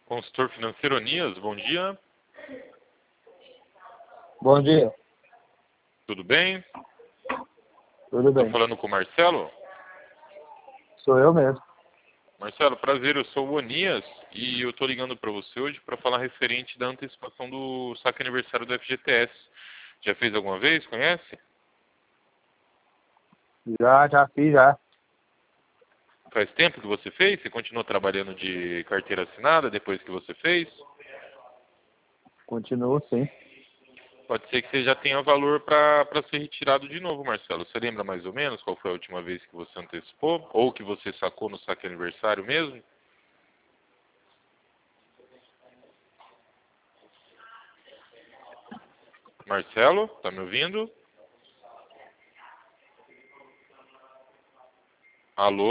Consultor financeiro Onias, bom dia. Bom dia, Tudo bem? tudo Estou bem? falando com o Marcelo. Sou eu mesmo. Marcelo, prazer, eu sou o Onias e eu estou ligando para você hoje para falar referente da antecipação do saque aniversário do FGTS. Já fez alguma vez? Conhece? Já fiz, já. Faz tempo que você fez? Você continuou trabalhando de carteira assinada depois que você fez? Continuo, sim. Pode ser que você já tenha valor para ser retirado de novo, Marcelo. Você lembra mais ou menos qual foi a última vez que você antecipou? Ou que você sacou no saque aniversário mesmo? Marcelo, tá me ouvindo? Alô?